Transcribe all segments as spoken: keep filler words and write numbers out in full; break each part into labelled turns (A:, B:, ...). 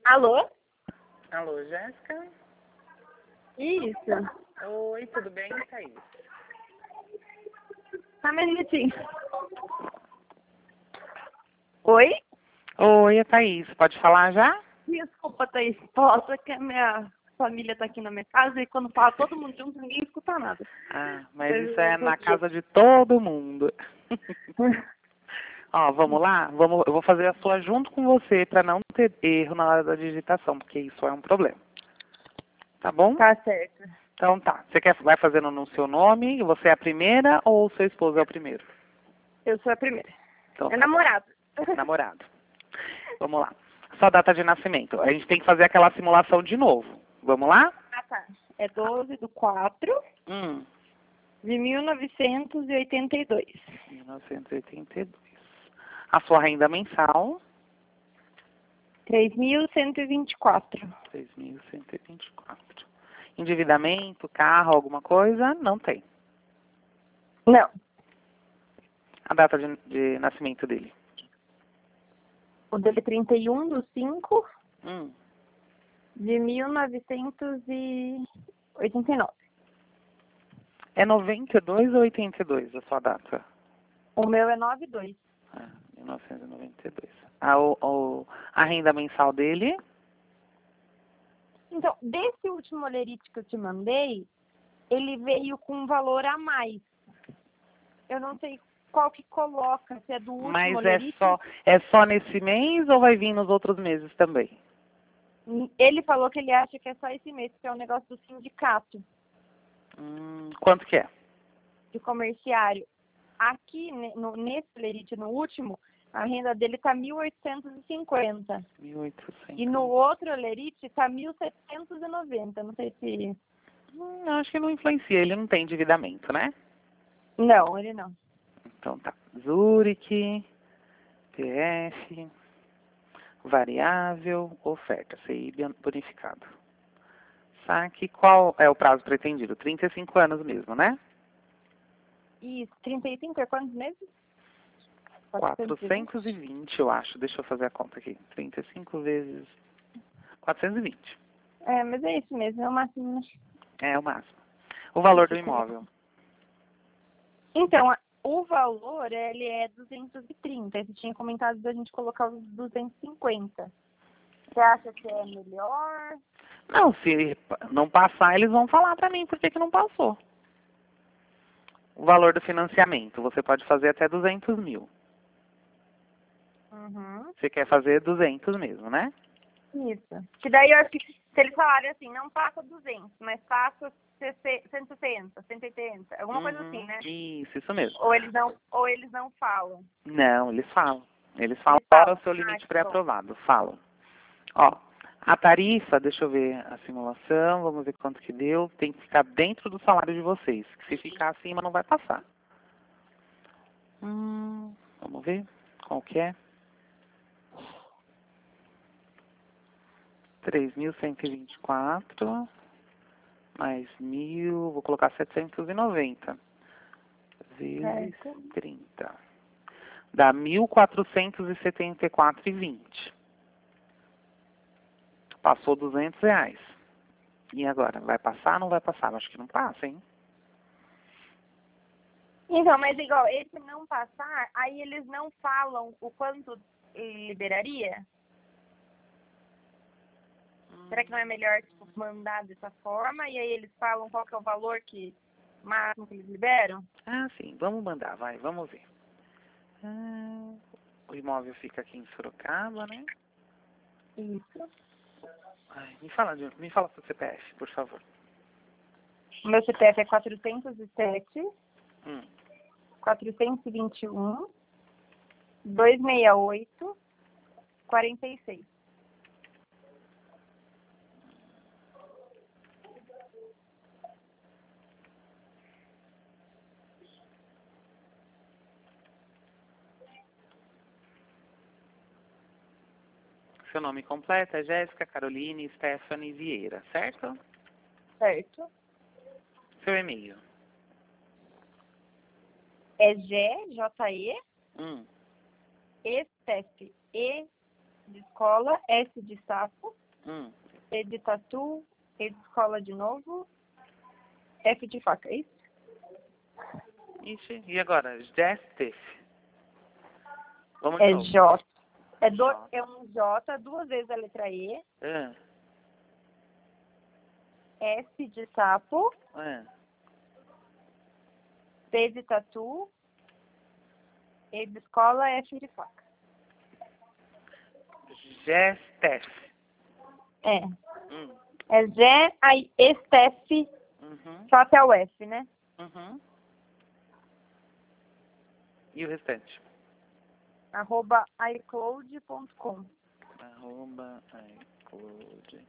A: Alô?
B: Alô, Jéssica?
A: Isso.
B: Oi, tudo bem, Thaís?
A: Tá, um minutinho. Oi?
B: Oi, é Thaís. Pode falar já?
A: Desculpa, Thaís. Posso, que a minha família tá aqui na minha casa e quando fala todo mundo junto, ninguém escuta nada.
B: Ah, mas
A: Eu
B: isso
A: não
B: é
A: tô
B: na
A: aqui.
B: casa de todo mundo. Ó, vamos lá? Vamos, eu vou fazer a sua junto com você para não ter erro na hora da digitação, porque isso é um problema. Tá bom?
A: Tá certo.
B: Então tá. Você quer, vai fazendo no seu nome? Você é a primeira ou o seu esposo é o primeiro?
A: Eu sou a primeira.
B: Então,
A: É
B: tá bom.
A: namorado.
B: Namorado. Vamos lá. Sua data de nascimento. A gente tem que fazer aquela simulação de novo. Vamos lá?
A: Ah, tá. É doze do quatro
B: Hum.
A: de mil novecentos e oitenta e dois.
B: mil novecentos e oitenta e dois. A sua renda mensal?
A: três mil cento e vinte e quatro.
B: três mil cento e vinte e quatro. Endividamento, carro, alguma coisa? Não tem.
A: Não.
B: A data de, de nascimento dele?
A: O dele é trinta e um do cinco
B: Hum.
A: de mil novecentos e oitenta e nove.
B: É noventa e dois ou oitenta e dois a sua data?
A: O meu é nove dois.
B: Ah, mil novecentos e noventa e dois. A, o, o, a renda mensal dele?
A: Então, desse último olerite que eu te mandei, ele veio com um valor a mais. Eu não sei qual que coloca, se é do último
B: Mas é
A: olerite.
B: só, é só nesse mês ou vai vir nos outros meses também?
A: Ele falou que ele acha que é só esse mês, que é um negócio do sindicato
B: Hum, quanto que é?
A: de comerciário. Aqui, ne- no, nesse olerite, no último, a renda dele tá mil oitocentos e cinquenta.
B: mil e oitocentos.
A: E no outro olerite tá mil setecentos e noventa. Não sei se...
B: Hum, acho que não influencia, ele não tem endividamento, né?
A: Não, ele não.
B: Então tá. Zurich, P F, variável, oferta, C I bonificado. Saque, qual é o prazo pretendido? trinta e cinco anos mesmo, né?
A: Isso, trinta e cinco é quantos meses?
B: quatrocentos e vinte, eu acho. Deixa eu fazer a conta aqui. trinta e cinco vezes quatrocentos e vinte.
A: É, mas é isso mesmo, é o máximo, né?
B: É o máximo. O valor do imóvel.
A: Então, a- o valor, ele é duzentos e trinta. Você tinha comentado da gente colocar os duzentos e cinquenta. Você acha que é melhor?
B: Não, se não passar, eles vão falar pra mim por que que não passou. O valor do financiamento, você pode fazer até duzentos mil.
A: Uhum.
B: Você quer fazer duzentos mesmo, né?
A: Isso. Que daí eu acho que se eles falarem assim, não passa duzentos, mas passa cento e sessenta, cento e oitenta, alguma coisa assim,
B: Uhum.
A: né?
B: Isso, isso mesmo.
A: Ou eles não, ou eles não falam.
B: Não, eles falam. Eles falam
A: Eles
B: qual é
A: falam.
B: o seu
A: Ah,
B: limite
A: que bom.
B: pré-aprovado. Falam. Ó, a tarifa, deixa eu ver a simulação, vamos ver quanto que deu. Tem que ficar dentro do salário de vocês. Se ficar acima, não vai passar. Hum, vamos ver qual que é. três mil cento e vinte e quatro mais mil, vou colocar setecentos e noventa vezes
A: Certo.
B: trinta. Dá mil quatrocentos e setenta e quatro e vinte. Passou duzentos reais. E agora, vai passar ou não vai passar? Acho que não passa, hein?
A: Então, mas igual, esse não passar, aí eles não falam o quanto ele liberaria? Será que não é melhor tipo, mandar dessa forma e aí eles falam qual que é o valor que máximo que eles liberam?
B: Ah, sim. Vamos mandar, vai. Vamos ver. Ah, o imóvel fica aqui em Sorocaba, né?
A: Isso.
B: Ai, me fala, de- me fala seu C P F, por favor.
A: O meu C P F é quatrocentos e sete,
B: Hum.
A: quatrocentos e vinte e um, duzentos e sessenta e oito, quarenta e seis.
B: Seu nome completo é Jéssica Caroline Stephanie Vieira, certo?
A: Certo.
B: Seu e-mail.
A: É G, J-E,
B: Hum.
A: E, Steph, E de escola, S de sapo,
B: Hum.
A: T de tatu, E de escola de novo, F de faca, é isso?
B: Ixi, e agora? Jestef. Vamos
A: É
B: de novo.
A: J. É, do,
B: J.
A: é um J, duas vezes a letra E,
B: Ah,
A: S de sapo,
B: ah.
A: T de tatu, E de escola, F de faca.
B: Jestef.
A: É.
B: Hum.
A: É G, aí Estef,
B: Uhum.
A: só até o F, né?
B: Uhum. E o restante?
A: Arroba iCloud ponto com.
B: Arroba iCloud.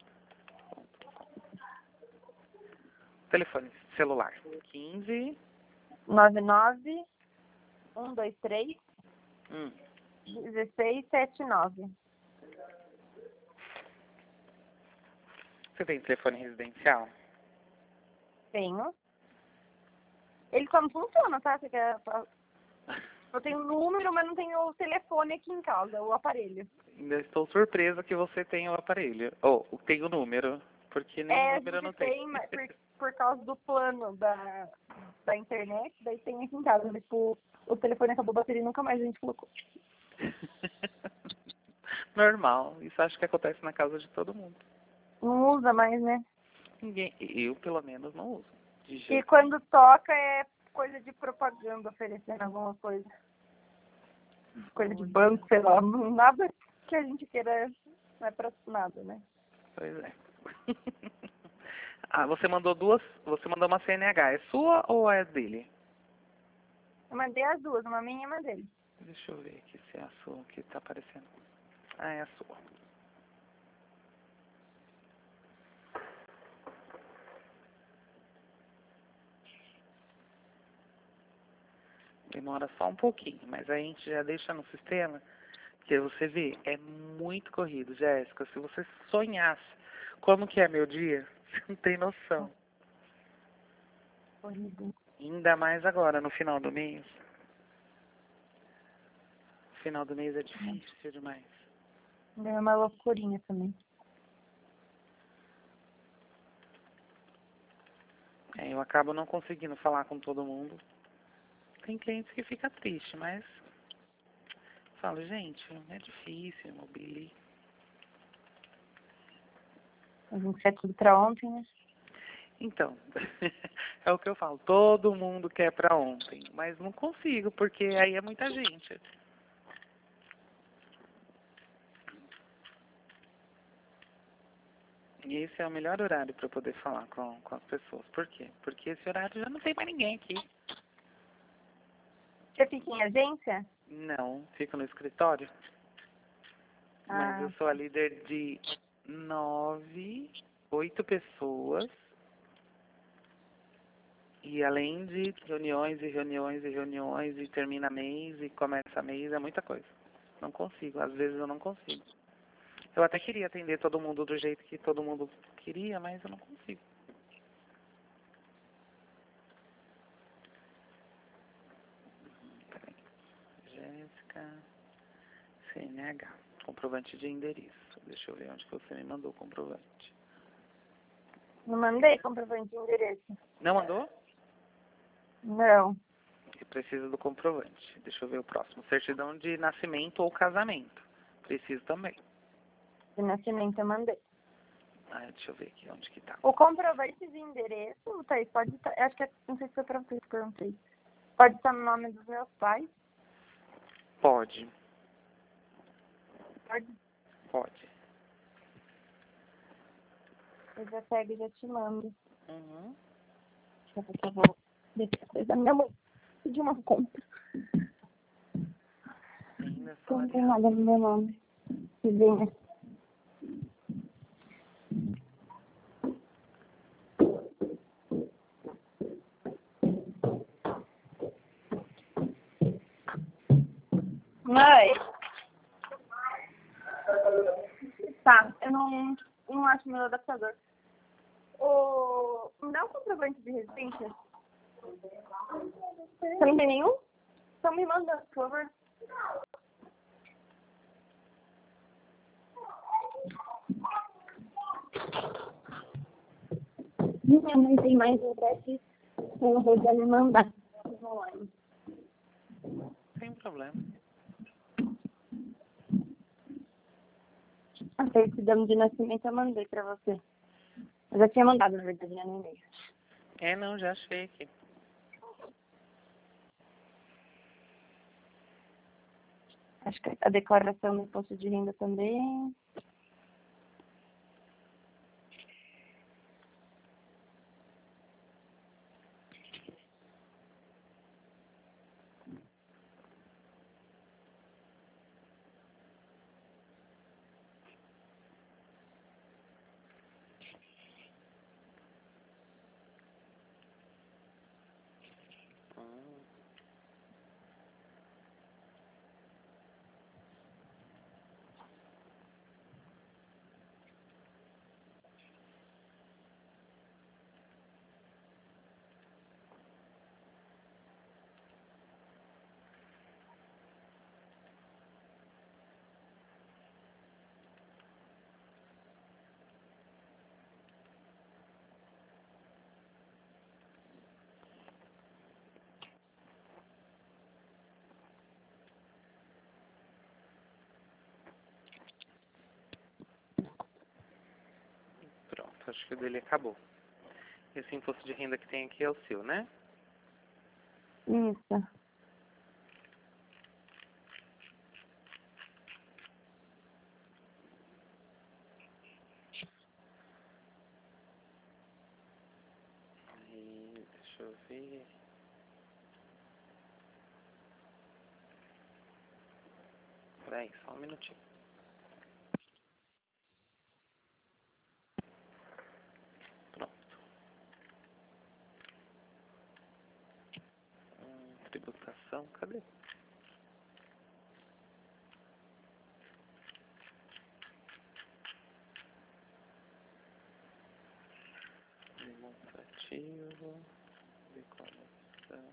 B: Telefone celular. quinze.
A: nove nove um dois três
B: Hum.
A: um seis sete nove.
B: Você tem telefone residencial?
A: Tenho. Ele só não funciona, tá? Você quer... Eu tenho o número, mas não tenho o telefone aqui em casa, o aparelho.
B: Ainda estou surpresa que você tem o aparelho. Ou, oh, tem o número. Porque nem
A: É, a
B: número eu não
A: gente
B: tenho.
A: tem, mas por, por causa do plano da, da internet, daí tem aqui em casa. Tipo, o telefone acabou a bateria e nunca mais a gente colocou.
B: Normal. Isso acho que acontece na casa de todo mundo.
A: Não usa mais, né?
B: Ninguém, eu pelo menos não uso. De
A: E
B: jeito.
A: quando toca é coisa de propaganda oferecendo alguma coisa. Coisa de
B: Olha.
A: banco, sei lá. Nada que a gente queira, não é pra nada, né?
B: Pois é. Ah, você mandou duas. Você mandou uma C N H. É sua ou é dele?
A: Eu mandei as duas, uma minha e uma dele.
B: Deixa eu ver aqui se é a sua que tá aparecendo. Ah, é a sua. Demora só um pouquinho, mas aí a gente já deixa no sistema, porque você vê, é muito corrido, Jéssica. Se você sonhasse como que é meu dia, você não tem noção.
A: Horrível.
B: Ainda mais agora, no final do mês. No final do mês é difícil demais.
A: É uma loucurinha também.
B: É, eu acabo não conseguindo falar com todo mundo. Tem clientes que ficam tristes, mas falo, gente, é difícil, mobili.
A: A gente quer tudo pra ontem, né?
B: Então, é o que eu falo, todo mundo quer pra ontem, mas não consigo, porque aí é muita gente. E esse é o melhor horário para eu poder falar com, com as pessoas. Por quê? Porque esse horário já não tem mais ninguém aqui.
A: Você fica em agência?
B: Não, fico no escritório. Mas
A: Ah,
B: eu sou a líder de nove, oito pessoas. E além de reuniões e reuniões e reuniões, e termina mês e começa mês, é muita coisa. Não consigo, às vezes eu não consigo. Eu até queria atender todo mundo do jeito que todo mundo queria, mas eu não consigo. Peraí. Jéssica, C N H, comprovante de endereço. Deixa eu ver onde que você me mandou o comprovante.
A: não mandei comprovante de endereço.
B: Não mandou?
A: Não.
B: Eu preciso do comprovante. Deixa eu ver o próximo. Certidão de nascimento ou casamento. Preciso também.
A: De nascimento eu mandei.
B: Ah, deixa eu ver aqui onde que tá.
A: O comprovante de endereço, Thaís, pode estar. Acho que é, não sei se foi pra você que perguntei. Pode estar no nome dos meus pais.
B: Pode,
A: Pode.
B: pode.
A: Eu já pego e já te mando.
B: Uhum.
A: Deixa eu ver que eu vou deixar a coisa da minha mãe. Pedir uma compra.
B: Ainda
A: Não tem
B: salariado.
A: nada no meu nome. Que venha. Mãe. Tá, eu não, não acho meu adaptador. O... Me dá um comprovante de residência? Você não tem nenhum? Então me manda, por favor. Minha mãe tem mais um teste, eu não vou já me mandar.
B: Sem problema.
A: A certidão de nascimento eu mandei pra você. Eu já tinha mandado, na verdade, né, no e-mail.
B: É, não, já achei aqui.
A: Acho que a declaração do imposto de renda também.
B: Hum. Pronto, acho que o dele acabou. Esse imposto de renda que tem aqui é o seu, né?
A: Isso.
B: Aí, deixa eu ver. Peraí, só um minutinho. Pronto. Hum, tributação, cadê? Demonstrativo, declaração.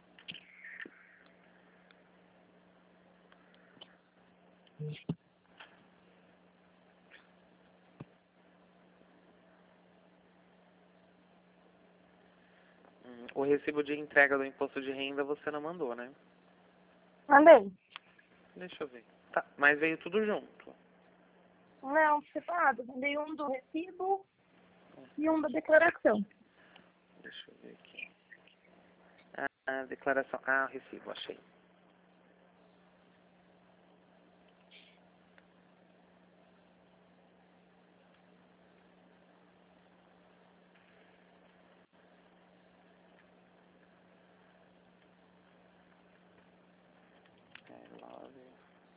B: Hum, o recibo de entrega do imposto de renda você não mandou, né?
A: Mandei.
B: Deixa eu ver. Tá, mas veio tudo junto.
A: Não, separado. Mandei um do recibo e um da declaração.
B: Deixa eu ver aqui. Ah, declaração. Ah, recibo, achei. I love you.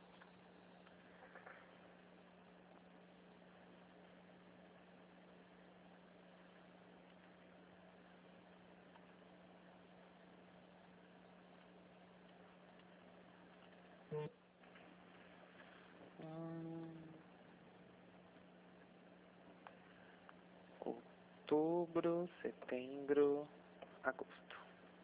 B: Hum, outubro, setembro, agosto.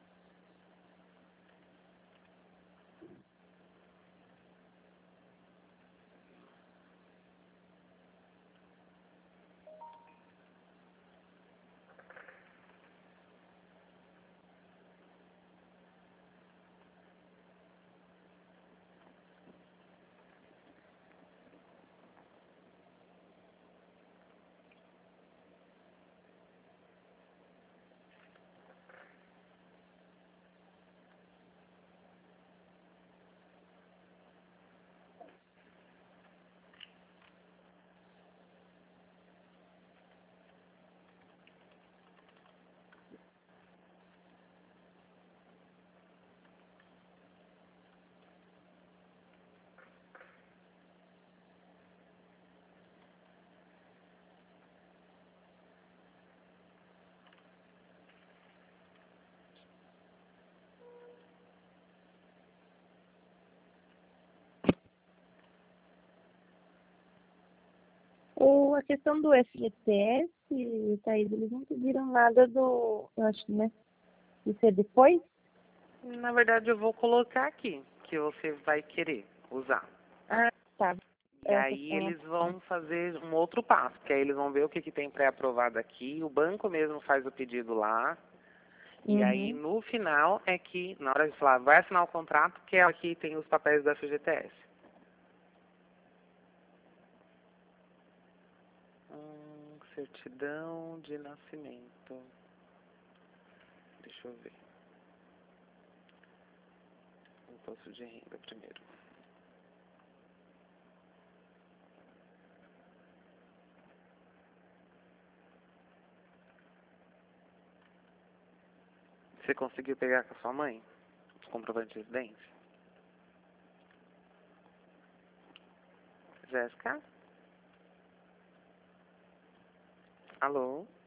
A: Ou a questão do F G T S, Thaís, eles não pediram nada do, eu acho, né? Isso é depois?
B: Na verdade, eu vou colocar aqui que você vai querer usar.
A: Ah, tá.
B: E aí eles vão fazer um outro passo, que aí eles vão ver o que, que tem pré-aprovado aqui, o banco mesmo faz o pedido lá, e
A: Uhum.
B: aí no final é que, na hora de falar, vai assinar o contrato, que é aqui tem os papéis da F G T S. Hum, certidão de nascimento. Deixa eu ver. Imposto de renda primeiro. Você conseguiu pegar com a sua mãe? Os comprovantes de residência? Jéssica? Alô?